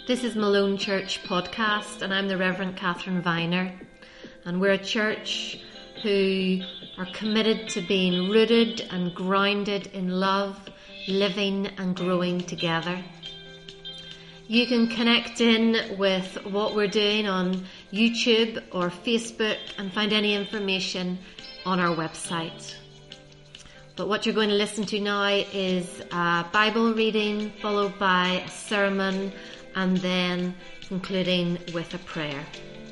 This is Malone Church Podcast, and I'm the Reverend Catherine Viner, and we're a church who are committed to being rooted and grounded in love, living and growing together. You can connect in with what we're doing on YouTube or Facebook and find any information on our website. But what you're going to listen to now is a Bible reading followed by a sermon and then concluding with a prayer.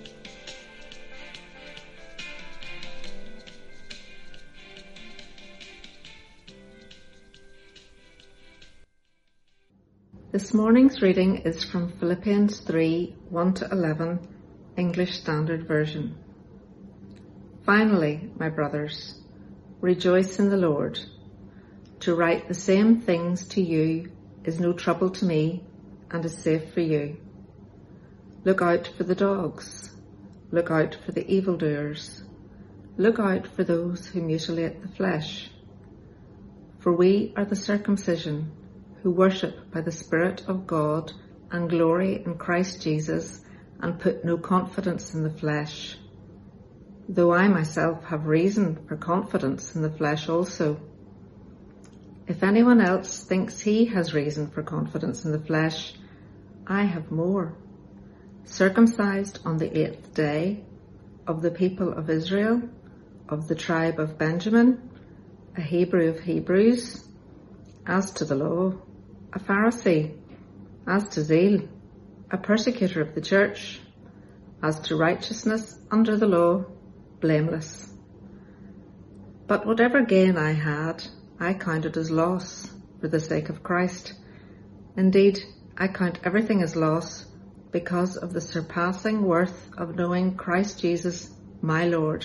This morning's reading is from Philippians 3, 1-11, English Standard Version. Finally, my brothers, rejoice in the Lord. To write the same things to you is no trouble to me and is safe for you. Look out for the dogs. Look out for the evildoers. Look out for those who mutilate the flesh. For we are the circumcision who worship by the Spirit of God and glory in Christ Jesus and put no confidence in the flesh. Though I myself have reason for confidence in the flesh also. If anyone else thinks he has reason for confidence in the flesh, I have more. Circumcised on the 8th day, of the people of Israel, of the tribe of Benjamin, a Hebrew of Hebrews, as to the law, a Pharisee, as to zeal, a persecutor of the church, as to righteousness under the law, blameless. But whatever gain I had, I counted as loss for the sake of Christ. Indeed, I count everything as loss because of the surpassing worth of knowing Christ Jesus, my Lord.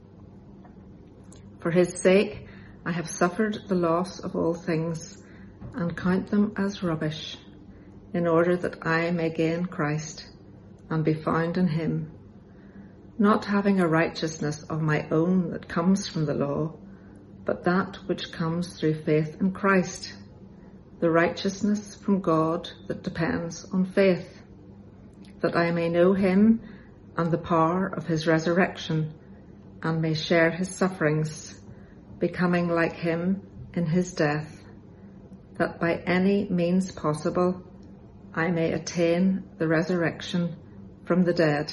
For his sake, I have suffered the loss of all things and count them as rubbish, in order that I may gain Christ and be found in him, not having a righteousness of my own that comes from the law, but that which comes through faith in Christ, the righteousness from God that depends on faith, that I may know him and the power of his resurrection, and may share his sufferings, becoming like him in his death, that by any means possible I may attain the resurrection from the dead.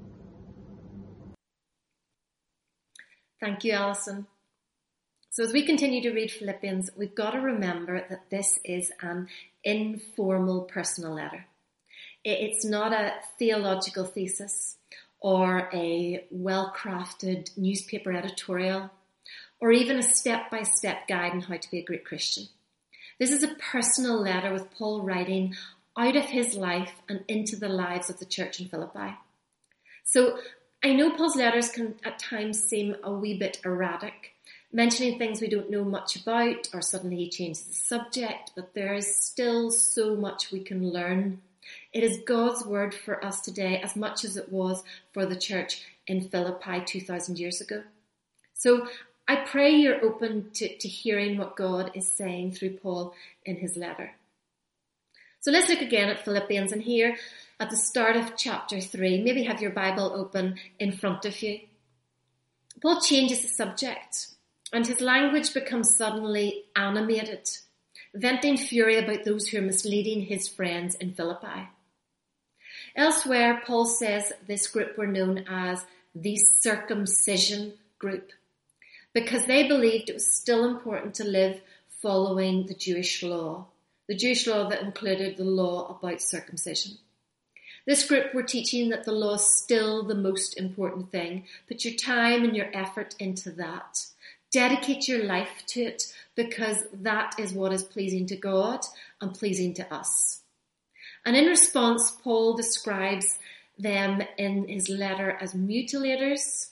Thank you, Alison. So as we continue to read Philippians, we've got to remember that this is an informal personal letter. It's not a theological thesis or a well-crafted newspaper editorial or even a step-by-step guide on how to be a great Christian. This is a personal letter with Paul writing out of his life and into the lives of the church in Philippi. So I know Paul's letters can at times seem a wee bit erratic, mentioning things we don't know much about, or suddenly he changes the subject, but there is still so much we can learn. It is God's word for us today as much as it was for the church in Philippi 2,000 years ago. So I pray you're open to hearing what God is saying through Paul in his letter. So let's look again at Philippians, and here at the start of chapter 3, maybe have your Bible open in front of you. Paul changes the subject, and his language becomes suddenly animated, venting fury about those who are misleading his friends in Philippi. Elsewhere, Paul says this group were known as the circumcision group because they believed it was still important to live following the Jewish law that included the law about circumcision. This group were teaching that the law is still the most important thing. Put your time and your effort into that. Dedicate your life to it because that is what is pleasing to God and pleasing to us. And in response, Paul describes them in his letter as mutilators,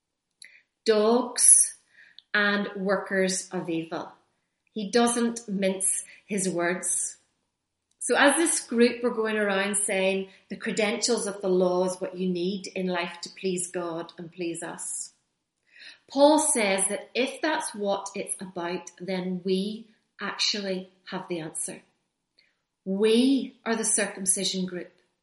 dogs, and workers of evil. He doesn't mince his words. So as this group were going around saying the credentials of the law is what you need in life to please God and please us, Paul says that if that's what it's about, then we actually have the answer. We are the circumcision group.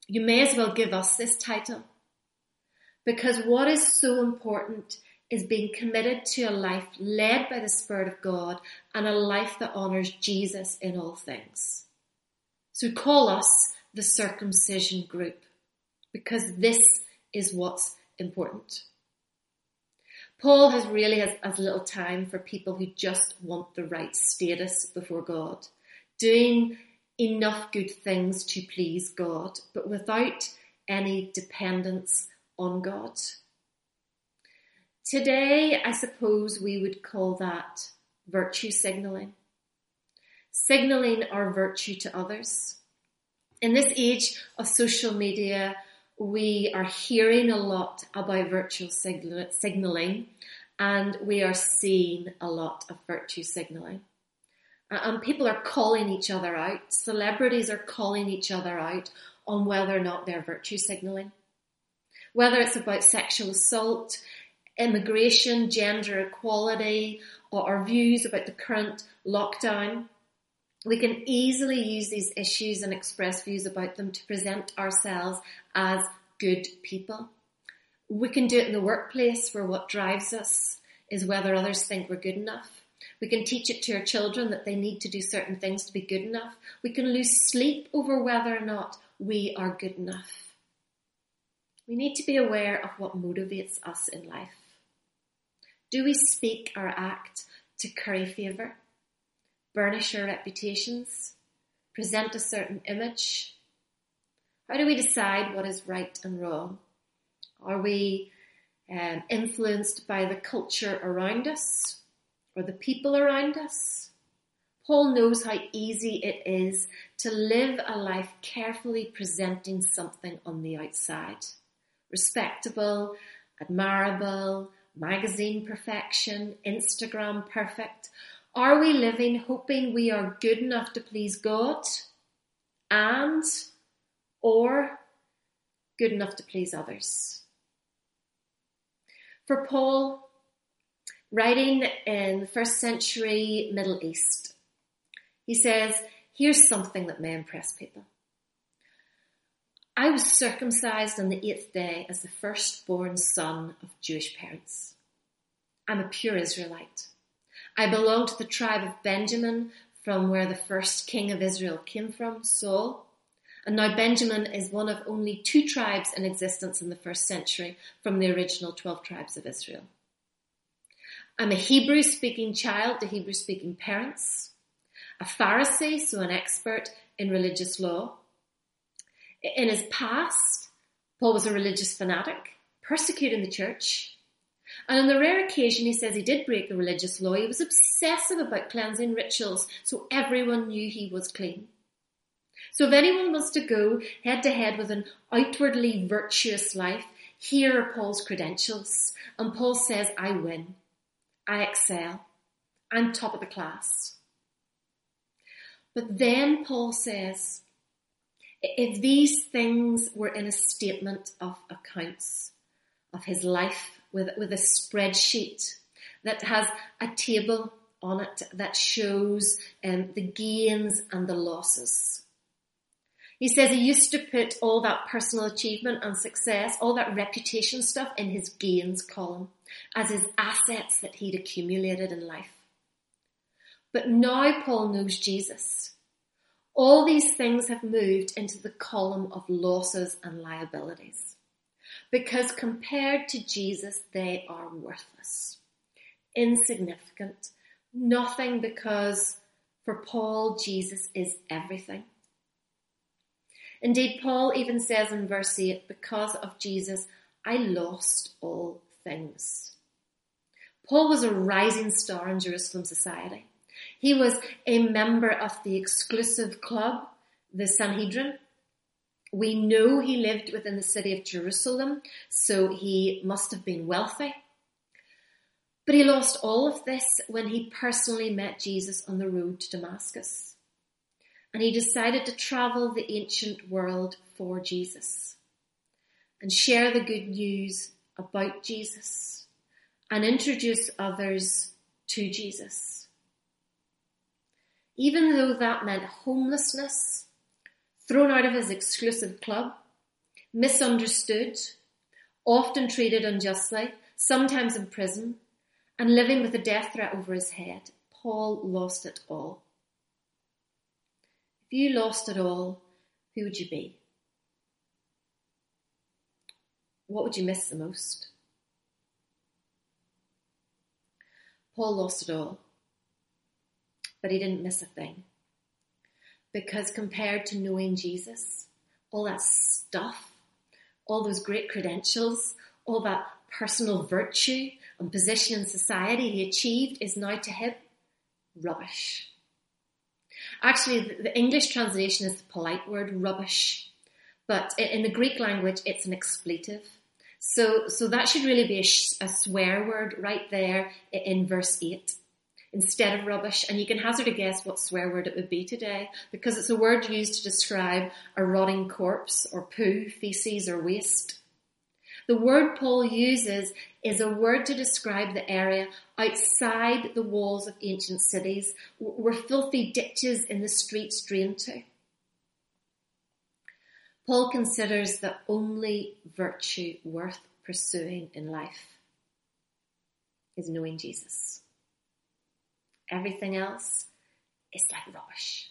you may as well give us this title, because what is so important is being committed to a life led by the Spirit of God and a life that honours Jesus in all things. So call us the circumcision group, because this is what's important. Paul has little time for people who just want the right status before God, doing enough good things to please God, but without any dependence on God. Today, I suppose we would call that virtue signalling. Signalling our virtue to others. In this age of social media, we are hearing a lot about virtue signalling, and we are seeing a lot of virtue signalling. And people are calling each other out. Celebrities are calling each other out on whether or not they're virtue signalling. Whether it's about sexual assault, immigration, gender equality, or our views about the current lockdown, we can easily use these issues and express views about them to present ourselves as good people. We can do it in the workplace, where what drives us is whether others think we're good enough. We can teach it to our children that they need to do certain things to be good enough. We can lose sleep over whether or not we are good enough. We need to be aware of what motivates us in life. Do we speak or act to curry favour, burnish our reputations, present a certain image? How do we decide what is right and wrong? Are we influenced by the culture around us or the people around us? Paul knows how easy it is to live a life carefully presenting something on the outside. Respectable, admirable, magazine perfection, Instagram perfect. Are we living hoping we are good enough to please God or good enough to please others? For Paul, writing in the first century Middle East, he says, here's something that may impress people. I was circumcised on the 8th day as the firstborn son of Jewish parents. I'm a pure Israelite. I belong to the tribe of Benjamin, from where the first king of Israel came from, Saul. And now Benjamin is one of only 2 tribes in existence in the first century from the original 12 tribes of Israel. I'm a Hebrew-speaking child to Hebrew-speaking parents, a Pharisee, so an expert in religious law. In his past, Paul was a religious fanatic, persecuting the church. And on the rare occasion he says he did break the religious law, he was obsessive about cleansing rituals so everyone knew he was clean. So if anyone wants to go head to head with an outwardly virtuous life, here are Paul's credentials. And Paul says, I win. I excel. I'm top of the class. But then Paul says, if these things were in a statement of accounts of his life with a spreadsheet that has a table on it that shows the gains and the losses. He says he used to put all that personal achievement and success, all that reputation stuff in his gains column as his assets that he'd accumulated in life. But now Paul knows Jesus. All these things have moved into the column of losses and liabilities, because compared to Jesus, they are worthless, insignificant, nothing, because for Paul, Jesus is everything. Indeed, Paul even says in verse 8, because of Jesus, I lost all things. Paul was a rising star in Jerusalem society. He was a member of the exclusive club, the Sanhedrin. We know he lived within the city of Jerusalem, so he must have been wealthy. But he lost all of this when he personally met Jesus on the road to Damascus. And he decided to travel the ancient world for Jesus and share the good news about Jesus and introduce others to Jesus. Even though that meant homelessness, thrown out of his exclusive club, misunderstood, often treated unjustly, sometimes in prison, and living with a death threat over his head. Paul lost it all. If you lost it all, who would you be? What would you miss the most? Paul lost it all, but he didn't miss a thing. Because compared to knowing Jesus, all that stuff, all those great credentials, all that personal virtue and position in society he achieved is now to him rubbish. Actually, the English translation is the polite word rubbish, but in the Greek language, it's an expletive. So that should really be a swear word right there in verse 8 instead of rubbish. And you can hazard a guess what swear word it would be today, because it's a word used to describe a rotting corpse or poo, feces or waste. The word Paul uses is a word to describe the area outside the walls of ancient cities where filthy ditches in the streets drain to. Paul considers the only virtue worth pursuing in life is knowing Jesus. Everything else is like rubbish.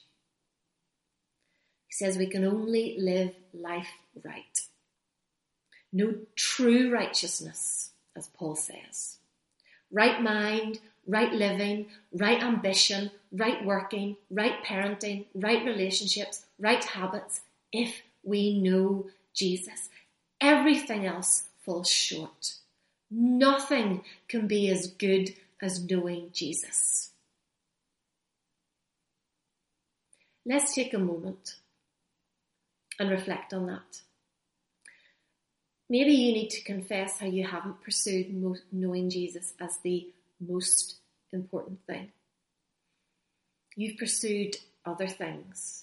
He says we can only live life right. No true righteousness, as Paul says. Right mind, right living, right ambition, right working, right parenting, right relationships, right habits, if we know Jesus. Everything else falls short. Nothing can be as good as knowing Jesus. Let's take a moment and reflect on that. Maybe you need to confess how you haven't pursued knowing Jesus as the most important thing. You've pursued other things.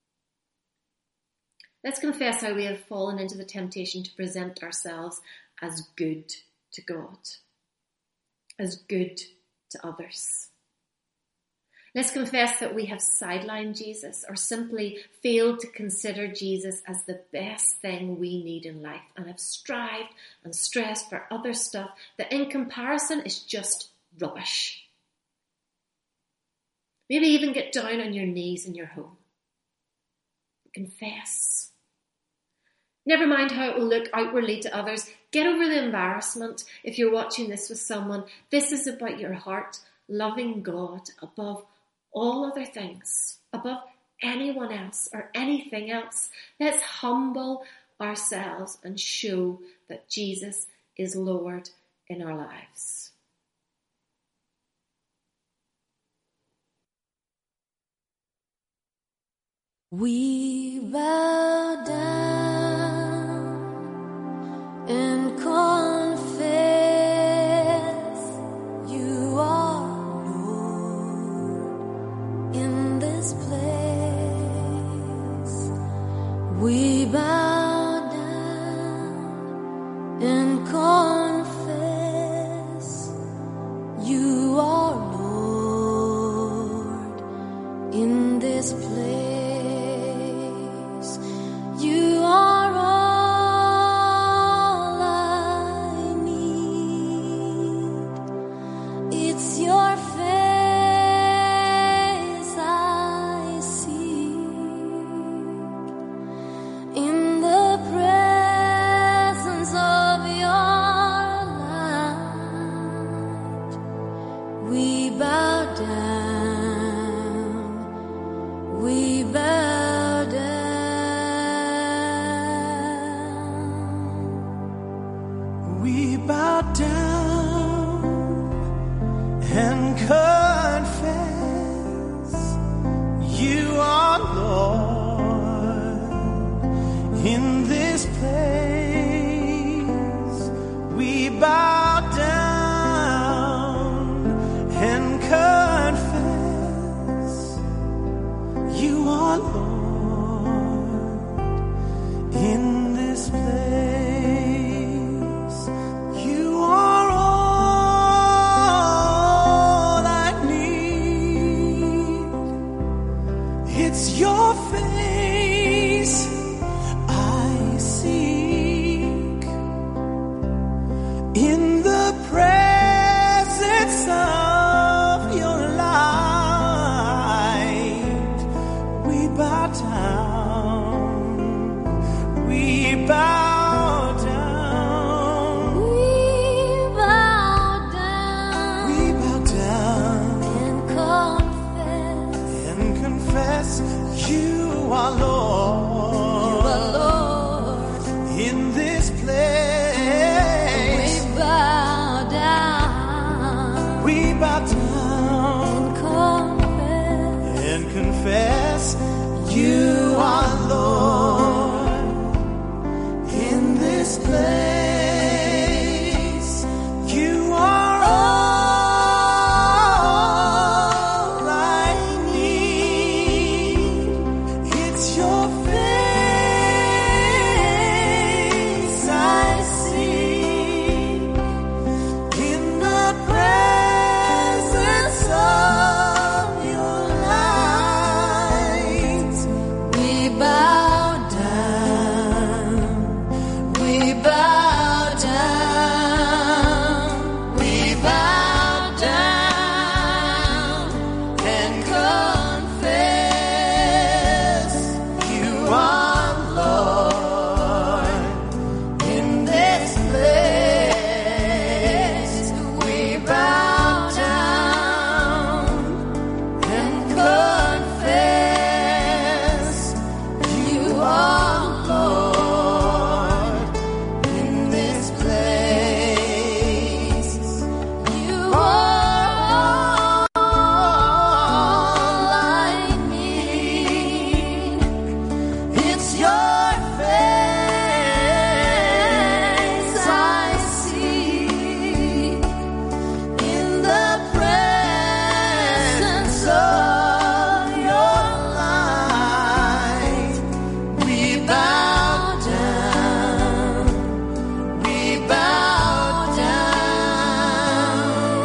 Let's confess how we have fallen into the temptation to present ourselves as good to God, as good to others. Let's confess that we have sidelined Jesus or simply failed to consider Jesus as the best thing we need in life and have strived and stressed for other stuff that in comparison is just rubbish. Maybe even get down on your knees in your home. Confess. Never mind how it will look outwardly to others. Get over the embarrassment if you're watching this with someone. This is about your heart loving God above all other things, above anyone else or anything else. Let's humble ourselves and show that Jesus is Lord in our lives. We bow down and confess you are Lord in this place. We bow down and confess you are Lord in this place. You are all I need. It's your face I seek. In the presence of your light, we bow down. We bow down. We bow down and confess you are Lord in this place. We bow down and confess you are Lord in this place. You are all I need. It's your face I see. bow down. We bow down. We bow down We bow down and and confess you are you Lord. are Lord. In this We place, bow down we bow down and confess and confess you are Lord. In this place, you are all I need. It's your face I see in the presence of your light. we bow down. We bow down. We bow down And confess you are Lord. In this place, we bow down and confess you are Lord. In this place, you all are I need. It's your face I see in the presence of your light. We bow down. We bow down.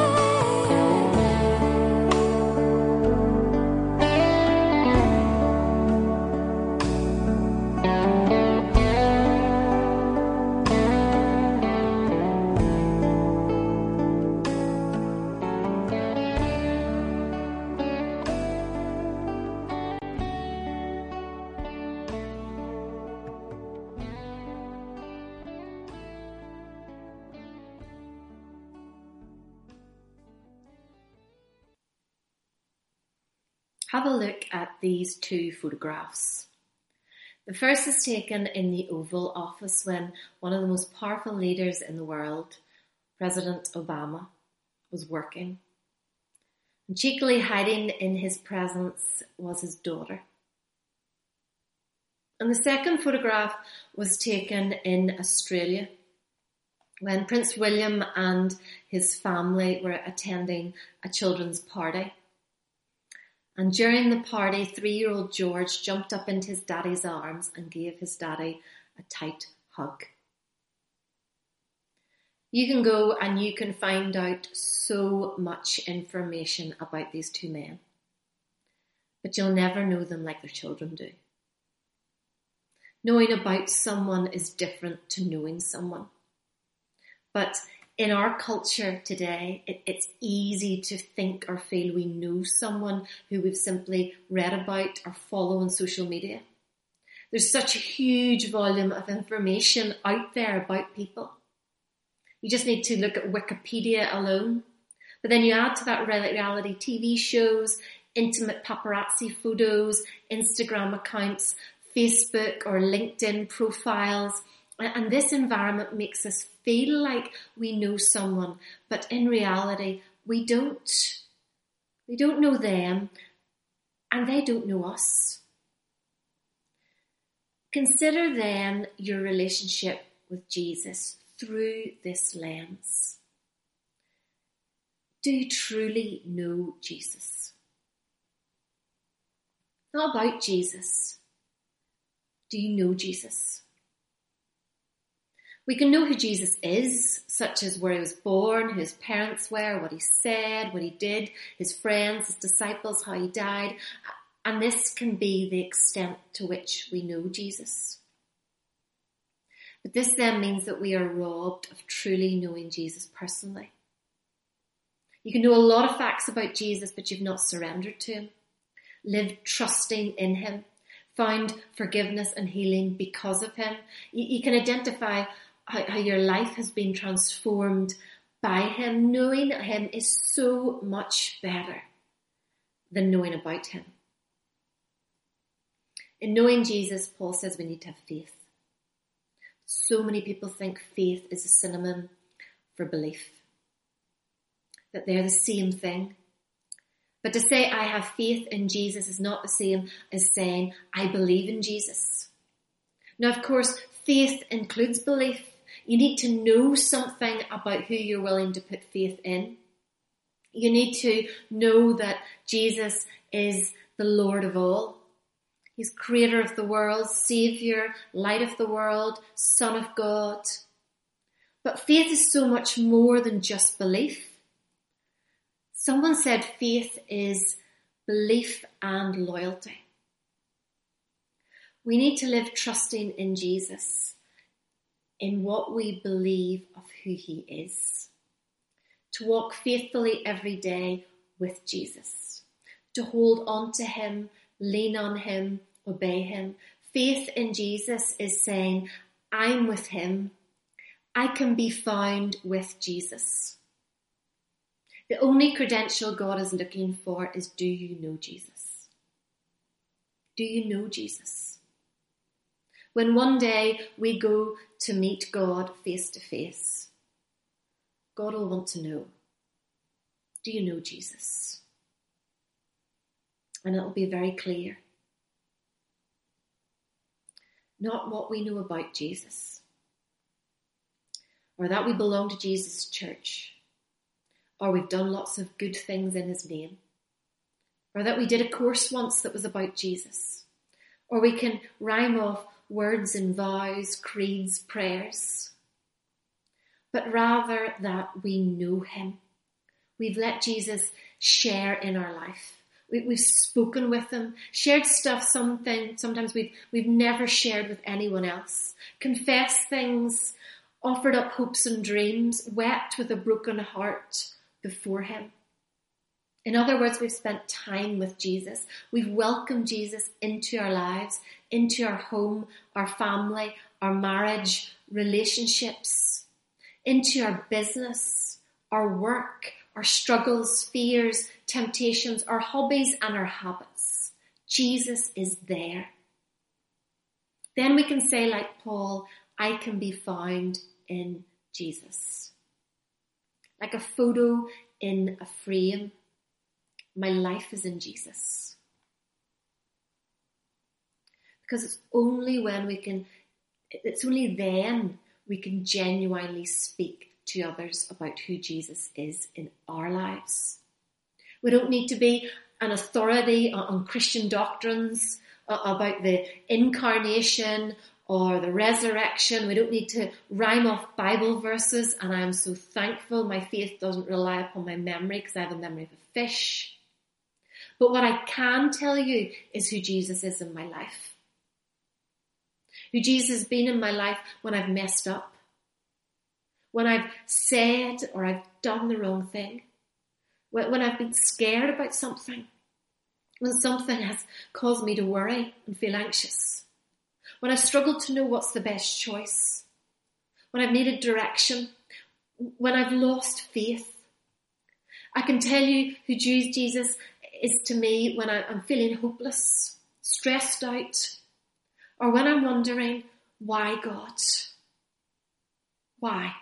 Have a look at these two photographs. The first is taken in the Oval Office when one of the most powerful leaders in the world, President Obama, was working. And cheekily hiding in his presence was his daughter. And the second photograph was taken in Australia when Prince William and his family were attending a children's party. And during the party, 3-year-old George jumped up into his daddy's arms and gave his daddy a tight hug. You can go and you can find out so much information about these two men, but you'll never know them like their children do. Knowing about someone is different to knowing someone. But in our culture today, it's easy to think or feel we know someone who we've simply read about or follow on social media. There's such a huge volume of information out there about people. You just need to look at Wikipedia alone. But then you add to that reality TV shows, intimate paparazzi photos, Instagram accounts, Facebook or LinkedIn profiles. And this environment makes us feel like we know someone, but in reality, we don't. We don't know them, and they don't know us. Consider then your relationship with Jesus through this lens. Do you truly know Jesus? It's not about Jesus. Do you know Jesus? We can know who Jesus is, such as where he was born, who his parents were, what he said, what he did, his friends, his disciples, how he died. And this can be the extent to which we know Jesus. But this then means that we are robbed of truly knowing Jesus personally. You can know a lot of facts about Jesus, but you've not surrendered to him, lived trusting in him, found forgiveness and healing because of him. You can identify how your life has been transformed by him. Knowing him is so much better than knowing about him. In knowing Jesus, Paul says we need to have faith. So many people think faith is a synonym for belief, that they're the same thing. But to say I have faith in Jesus is not the same as saying I believe in Jesus. Now, of course, faith includes belief. You need to know something about who you're willing to put faith in. You need to know that Jesus is the Lord of all. He's creator of the world, saviour, light of the world, Son of God. But faith is so much more than just belief. Someone said faith is belief and loyalty. We need to live trusting in Jesus, in what we believe of who he is. To walk faithfully every day with Jesus. To hold on to him, lean on him, obey him. Faith in Jesus is saying, I'm with him. I can be found with Jesus. The only credential God is looking for is, do you know Jesus? Do you know Jesus? When one day we go to meet God face to face, God will want to know, do you know Jesus? And it'll be very clear. Not what we know about Jesus, or that we belong to Jesus' church, or we've done lots of good things in his name, or that we did a course once that was about Jesus, or we can rhyme off words and vows, creeds, prayers, but rather that we know him. We've let Jesus share in our life. We've spoken with him, shared stuff, sometimes we've never shared with anyone else, confessed things, offered up hopes and dreams, wept with a broken heart before him. In other words, we've spent time with Jesus. We've welcomed Jesus into our lives, into our home, our family, our marriage, relationships, into our business, our work, our struggles, fears, temptations, our hobbies and our habits. Jesus is there. Then we can say, like Paul, I can be found in Jesus. Like a photo in a frame, my life is in Jesus. Because it's only then we can genuinely speak to others about who Jesus is in our lives. We don't need to be an authority on Christian doctrines about the incarnation or the resurrection. We don't need to rhyme off Bible verses, and I am so thankful my faith doesn't rely upon my memory, because I have a memory of a fish. But what I can tell you is who Jesus is in my life. Who Jesus has been in my life when I've messed up, when I've said or I've done the wrong thing, when I've been scared about something, when something has caused me to worry and feel anxious, when I've struggled to know what's the best choice, when I've needed direction, when I've lost faith. I can tell you who Jesus is to me when I'm feeling hopeless, stressed out, or when I'm wondering, why God? Why?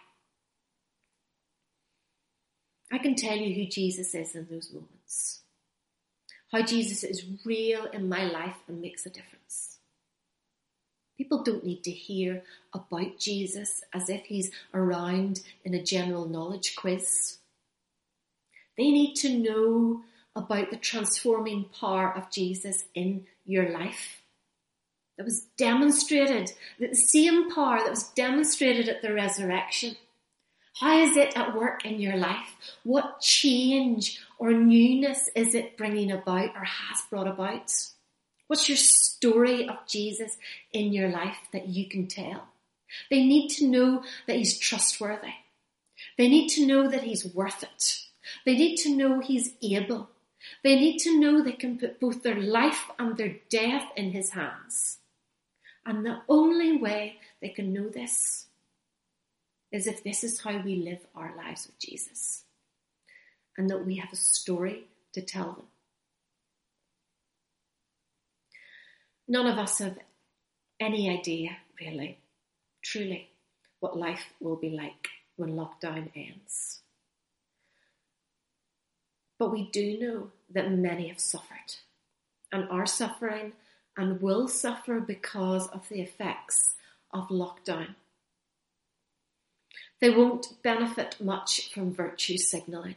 I can tell you who Jesus is in those moments. How Jesus is real in my life and makes a difference. People don't need to hear about Jesus as if he's around in a general knowledge quiz. They need to know about the transforming power of Jesus in your life. That was demonstrated, the same power that was demonstrated at the resurrection. How is it at work in your life? What change or newness is it bringing about or has brought about? What's your story of Jesus in your life that you can tell? They need to know that he's trustworthy. They need to know that he's worth it. They need to know he's able. They need to know they can put both their life and their death in his hands. And the only way they can know this is if this is how we live our lives with Jesus, and that we have a story to tell them. None of us have any idea, really, truly, what life will be like when lockdown ends. But we do know that many have suffered and are suffering and will suffer because of the effects of lockdown. They won't benefit much from virtue signalling,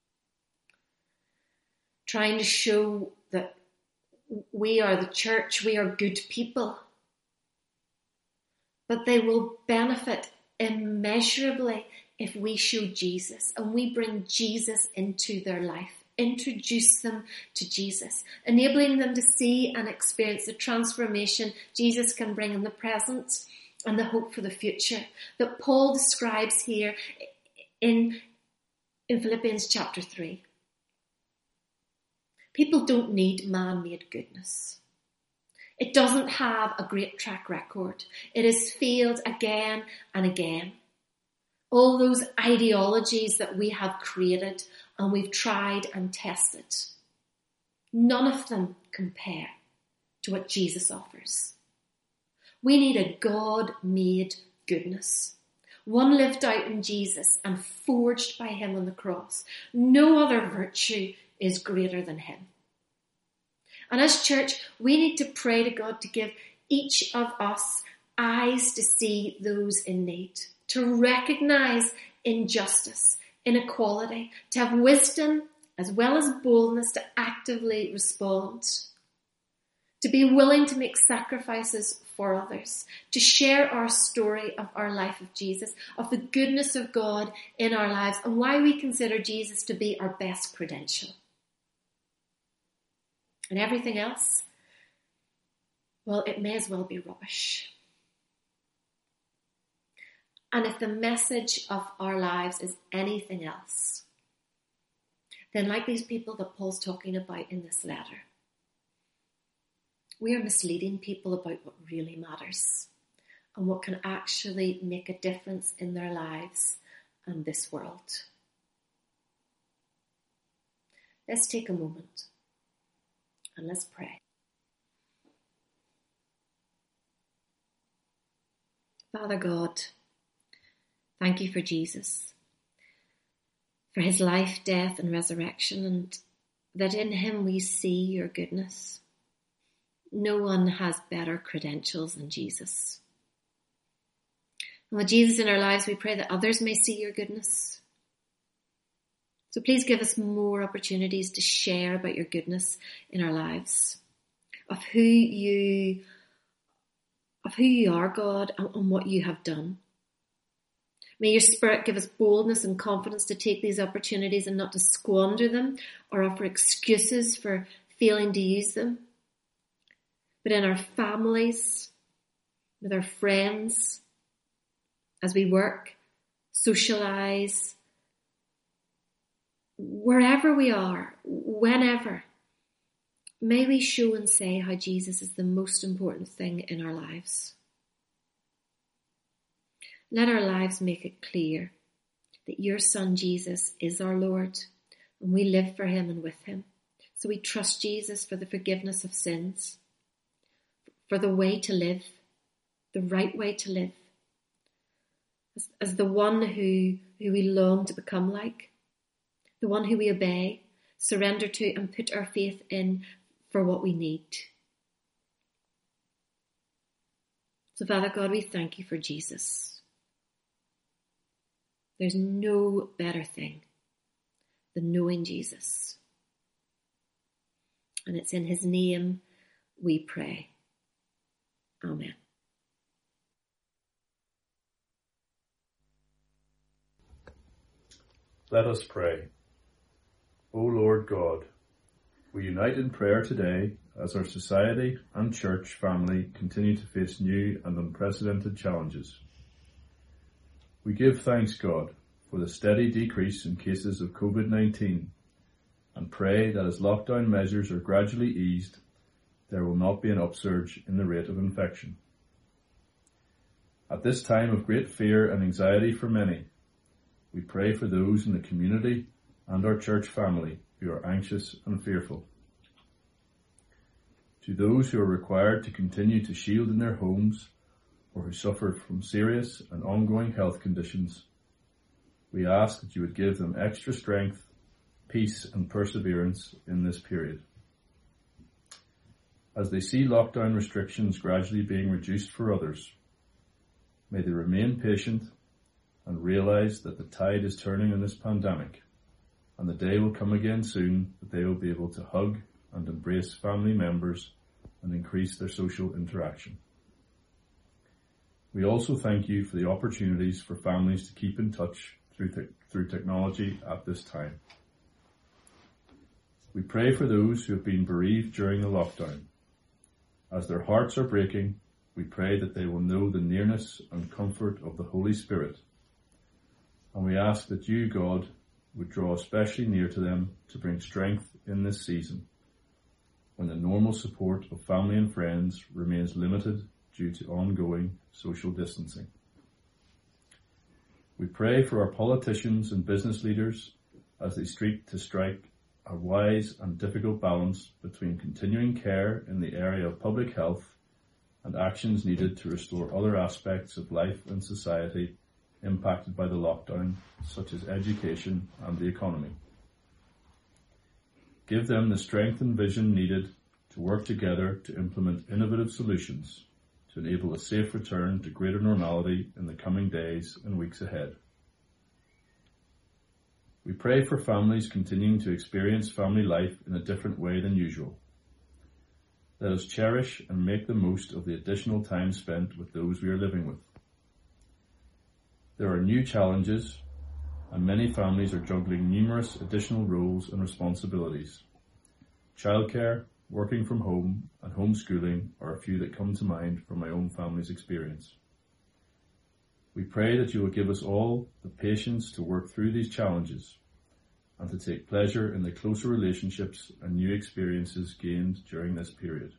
trying to show that we are the church, we are good people. But they will benefit immeasurably if we show Jesus and we bring Jesus into their life, introduce them to Jesus, enabling them to see and experience the transformation Jesus can bring in the present and the hope for the future that Paul describes here in Philippians chapter 3. People don't need man-made goodness. It doesn't have a great track record. It has failed again and again. All those ideologies that we have created and we've tried and tested, none of them compare to what Jesus offers. We need a God-made goodness, one lived out in Jesus and forged by him on the cross. No other virtue is greater than him. And as church, we need to pray to God to give each of us eyes to see those in need, to recognise injustice, inequality, to have wisdom as well as boldness to actively respond, to be willing to make sacrifices for others, to share our story of our life with Jesus, of the goodness of God in our lives and why we consider Jesus to be our best credential. And everything else, well, it may as well be rubbish. And if the message of our lives is anything else, then like these people that Paul's talking about in this letter, we are misleading people about what really matters and what can actually make a difference in their lives and this world. Let's take a moment and let's pray. Father God, thank you for Jesus, for his life, death and resurrection, and that in him we see your goodness. No one has better credentials than Jesus. And with Jesus in our lives, we pray that others may see your goodness. So please give us more opportunities to share about your goodness in our lives, of who you are, God, and what you have done. May your Spirit give us boldness and confidence to take these opportunities and not to squander them or offer excuses for failing to use them. But in our families, with our friends, as we work, socialise, wherever we are, whenever, may we show and say how Jesus is the most important thing in our lives. Let our lives make it clear that your Son Jesus is our Lord and we live for him and with him. So we trust Jesus for the forgiveness of sins, for the way to live, the right way to live, as the one who we long to become like, the one who we obey, surrender to and put our faith in for what we need. So Father God, we thank you for Jesus. There's no better thing than knowing Jesus. And it's in his name we pray. Amen. Let us pray. O Lord God, we unite in prayer today as our society and church family continue to face new and unprecedented challenges. We give thanks, God, for the steady decrease in cases of COVID-19 and pray that as lockdown measures are gradually eased, there will not be an upsurge in the rate of infection. At this time of great fear and anxiety for many, we pray for those in the community and our church family who are anxious and fearful. To those who are required to continue to shield in their homes or who suffer from serious and ongoing health conditions, we ask that you would give them extra strength, peace and perseverance in this period. As they see lockdown restrictions gradually being reduced for others, may they remain patient and realize that the tide is turning in this pandemic, and the day will come again soon that they will be able to hug and embrace family members and increase their social interaction. We also thank you for the opportunities for families to keep in touch through technology at this time. We pray for those who have been bereaved during the lockdown. As their hearts are breaking, we pray that they will know the nearness and comfort of the Holy Spirit. And we ask that you, God, would draw especially near to them to bring strength in this season, when the normal support of family and friends remains limited due to ongoing social distancing. We pray for our politicians and business leaders as they seek to strike a wise and difficult balance between continuing care in the area of public health and actions needed to restore other aspects of life and society impacted by the lockdown, such as education and the economy. Give them the strength and vision needed to work together to implement innovative solutions to enable a safe return to greater normality in the coming days and weeks ahead. We pray for families continuing to experience family life in a different way than usual. Let us cherish and make the most of the additional time spent with those we are living with. There are new challenges, and many families are juggling numerous additional roles and responsibilities. Childcare, working from home, and homeschooling are a few that come to mind from my own family's experience. We pray that you will give us all the patience to work through these challenges and to take pleasure in the closer relationships and new experiences gained during this period.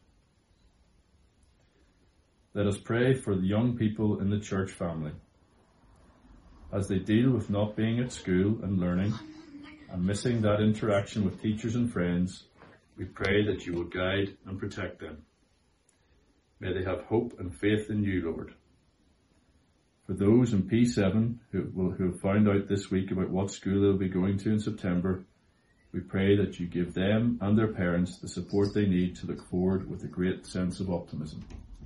Let us pray for the young people in the church family. As they deal with not being at school and learning and missing that interaction with teachers and friends, we pray that you will guide and protect them. May they have hope and faith in you, Lord. For those in P7 who have found out this week about what school they'll be going to in September, we pray that you give them and their parents the support they need to look forward with a great sense of optimism.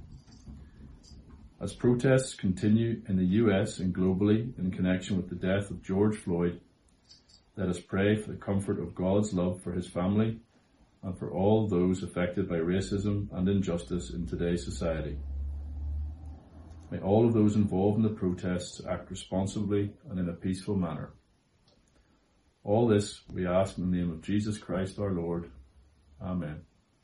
As protests continue in the US and globally in connection with the death of George Floyd, let us pray for the comfort of God's love for his family and for all those affected by racism and injustice in today's society. May all of those involved in the protests act responsibly and in a peaceful manner. All this we ask in the name of Jesus Christ our Lord. Amen.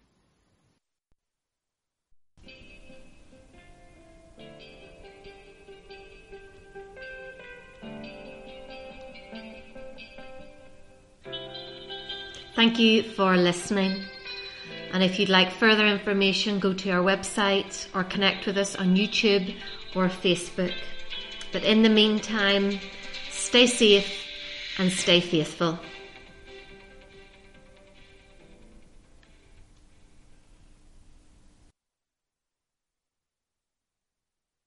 Thank you for listening. And if you'd like further information, go to our website or connect with us on YouTube or Facebook. But in the meantime, stay safe and stay faithful.